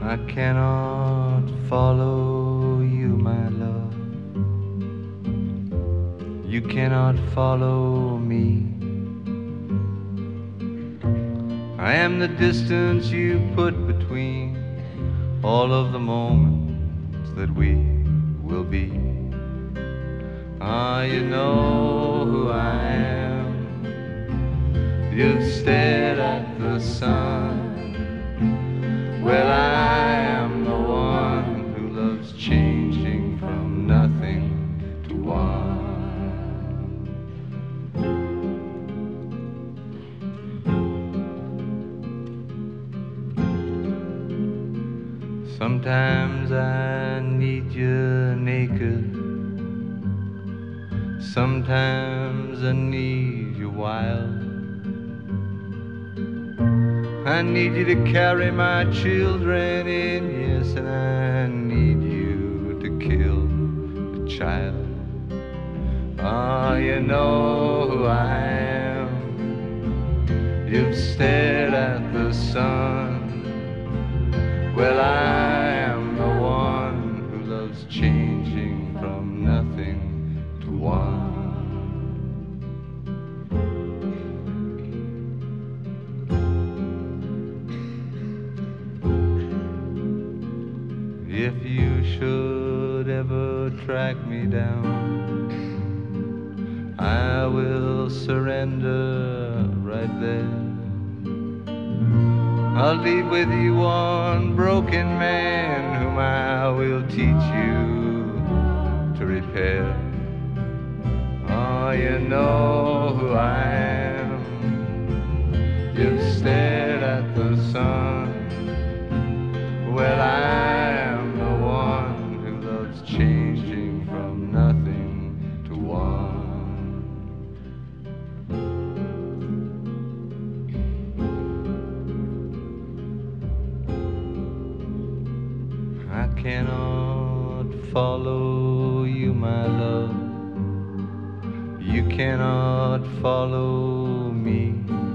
I cannot follow you, my love. You cannot follow me. I am the distance you put between all of the moments that we will be. Ah, you know who I am. You've stared at the sun. Well, I am the one who loves changing from nothing to one. Sometimes I need you naked. Sometimes I need you wild. I need you to carry my children in, yes, and I need you to kill the child. Ah, you know who I am. You've stared at the sun. Well, I am the one who loves changing from nothing to one. If you should ever track me down, I will surrender right there. I'll leave with you one broken man whom I will teach you to repair. Oh, you know who I am. You've stared at the sun. Well, I am the one who loves changing from nothing to one. I cannot follow you, my love. You cannot follow me.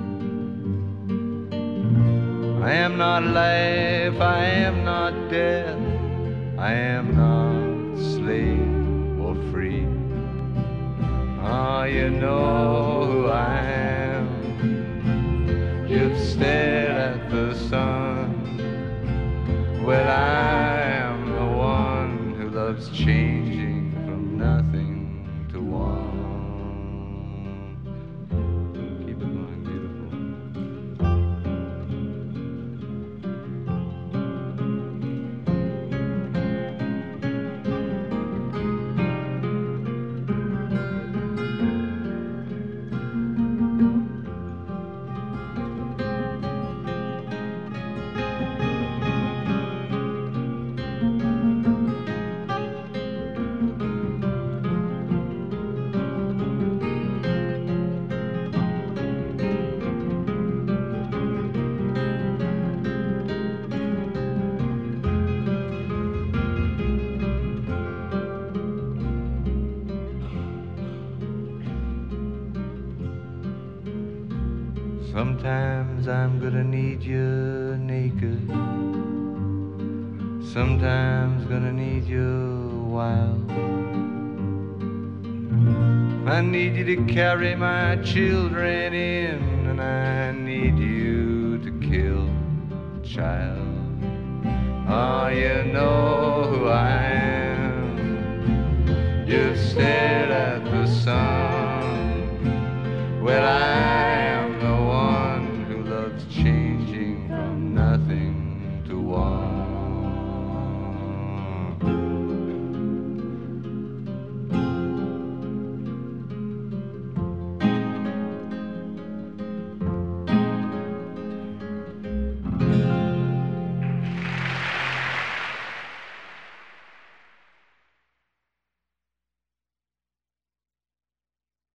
I am not life, I am not death. I am not slave or free. Ah, you know who I am. You've stared at the sun. Well, I am the one who loves changing from nothing to one. Keep it going, beautiful. Sometimes I'm gonna need you naked. Sometimes gonna need you wild. I need you to carry my children in, and I need you to kill the child. Oh, you know who I am. You've stared at the sun. Well, I am the one who loves changing from nothing to one.